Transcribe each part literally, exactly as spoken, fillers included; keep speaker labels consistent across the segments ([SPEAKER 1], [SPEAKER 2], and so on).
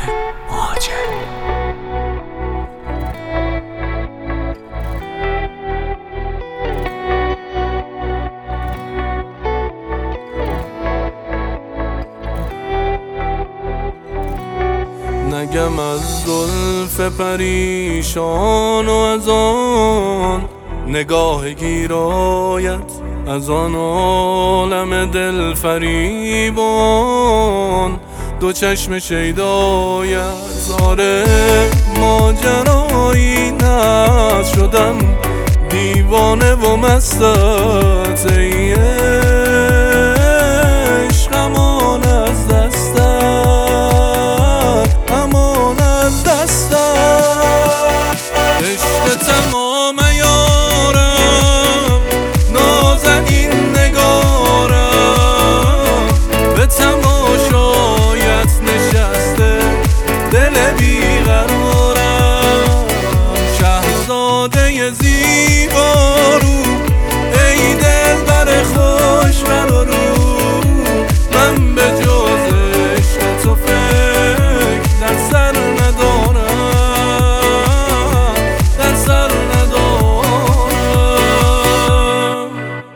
[SPEAKER 1] مهاجر.
[SPEAKER 2] نگم از زلف پریشان و از آن نگاه گیرایت، از آن عالم دل فریبان دو چشم شیدایت. آره ماجرایی نه شدم دیوانه و مستت، ای عشق امان از دستت، امان از دستت. عشق تمام یارم، نازنین نگارم، به تماشایت نشسته دل بیقرارم. شهزاده زیبارو، ای دلبر خوش رو رو، من به جز عشق تو فکر در سر ندارم، در سر ندارم.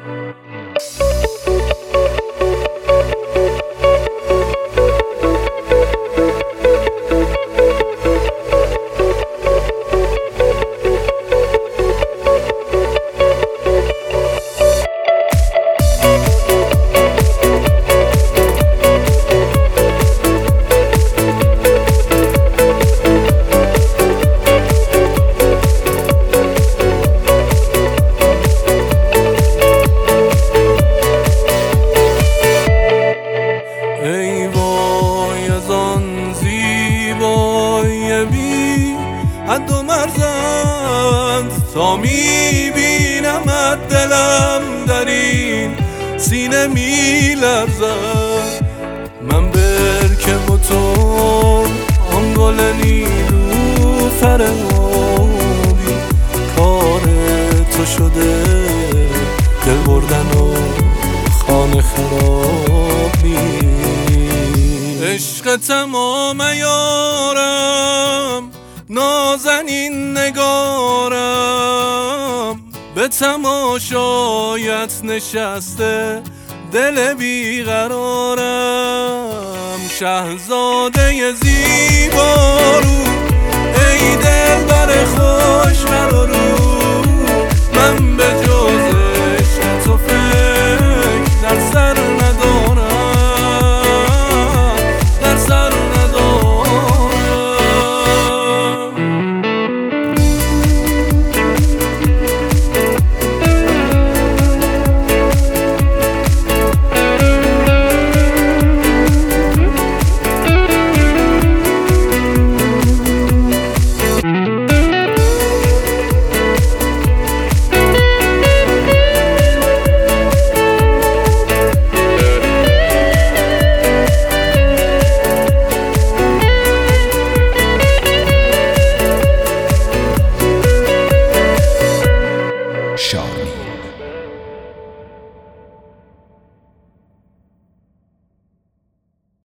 [SPEAKER 2] ای وای از آن زیبایی بی حد و مرزت، تا میبینمت دلم در این سینه میلرزد. من برکه و تو آن گل نیلوفر آبی، کار تو شده دل بردن و خانه خرابی. عشق تمام یارم، نازنین نگارم، به تماشایت نشسته دل بیقرارم. شهزاده زیبارو، ای دلبر خوش رو رو، من به